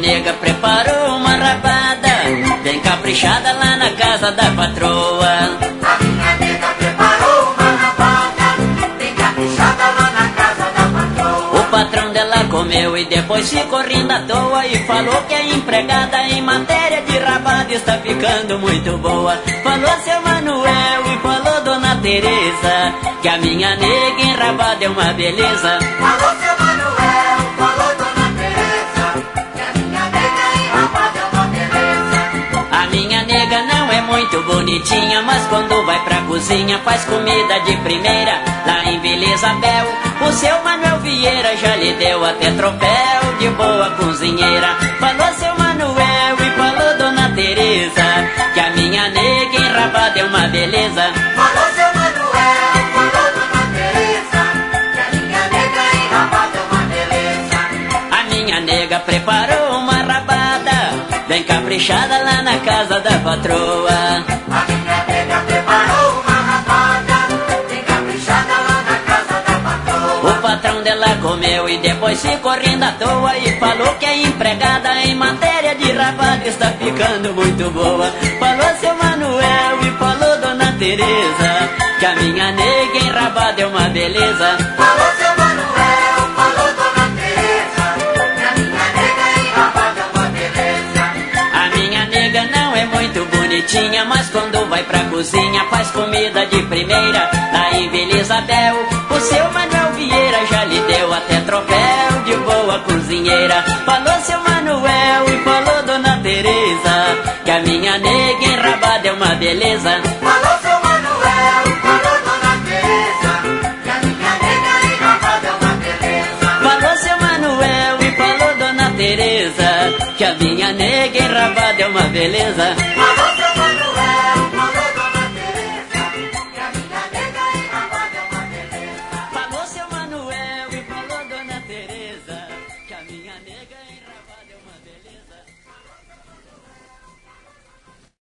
nega preparou uma rabada bem caprichada lá na casa da patroa. A minha nega preparou uma rabada bem caprichada lá na casa da patroa. O patrão dela comeu e depois ficou rindo à toa e falou que a empregada em matéria de rabada está ficando muito boa. Falou seu Manuel e falou dona Teresa que a minha nega em rabada é uma beleza. Falou seu Manuel, falou dona Teresa que a minha nega em rabada é uma beleza. A minha nega não é muito bonitinha, mas quando vai pra cozinha faz comida de primeira. Lá em Vila Isabel, o seu Manuel Vieira já lhe deu até troféu de boa cozinheira. Falou seu Manuel e falou dona Teresa que a minha nega em rabada é uma beleza. Falou seu Manuel, falou dona Teresa que a minha nega em rabada é uma beleza. A minha nega preparou uma rabada bem caprichada lá na casa da patroa. A minha nega preparou uma rabada bem caprichada lá na casa da patroa. O patrão dela comeu e depois ficou rindo à toa e falou que a empregada em matéria de rabada está ficando muito boa. Falou seu Manuel e falou dona Teresa que a minha nega em rabada é uma beleza. Falou seu Manuel, falou dona Teresa que a minha nega em rabada é uma beleza. A minha nega não é muito bonitinha, mas quando vai pra cozinha faz comida de primeira. Lá em Vila Isabel, o seu Manuel Vieira já lhe deu até troféu de boa cozinheira. Falou seu Manuel e falou dona Teresa que a minha nega em rabada é uma beleza. Falou seu Manuel, falou dona Teresa que a minha nega em rabada é uma beleza. Falou seu Manuel e falou dona Teresa que a minha nega em rabada é uma beleza.